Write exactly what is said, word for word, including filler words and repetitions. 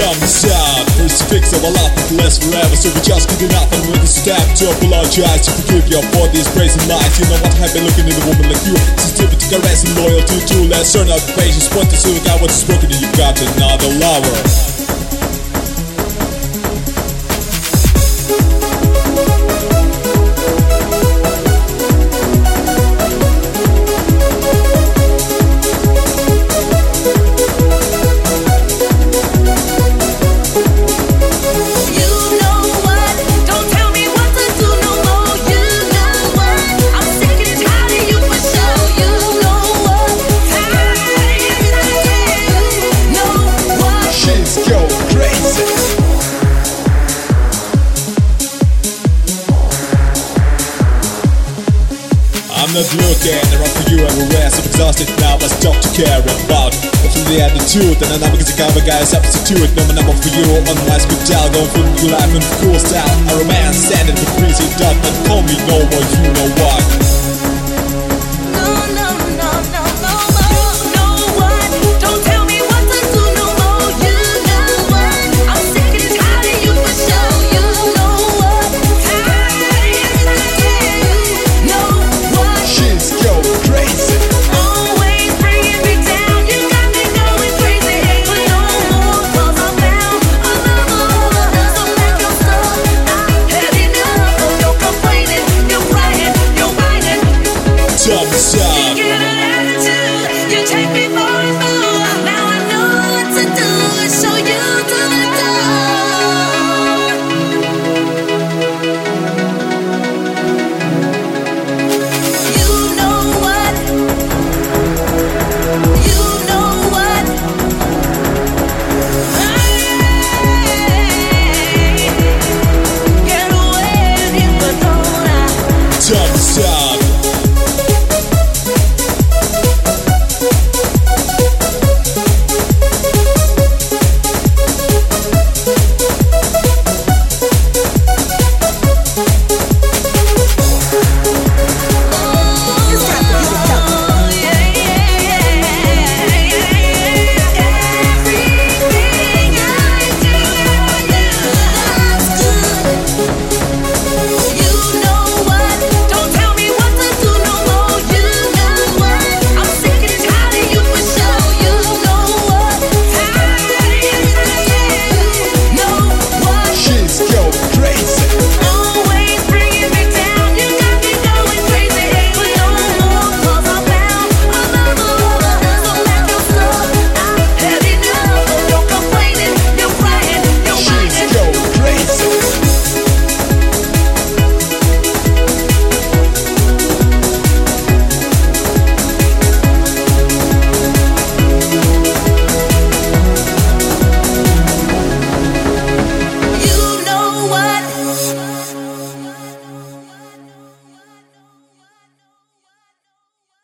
Thumbs up, crucifix of a lot that lasts forever. So we just good enough and with a step to apologize, to forgive you for these brazen lies. You know what I've been looking in a woman like you, sensitivity, caressing, loyalty to less, turn out patience, point to see out what's broken and you've got another lover. I'm not looking around for you everywhere, so exhausted now, I stop to care about. Hopefully the attitude, and I'm because the cover guy substitute. No more number for you, on my hospital, going through your life in cool style. A romance, standing for crazy dot, and call me no more, you know what.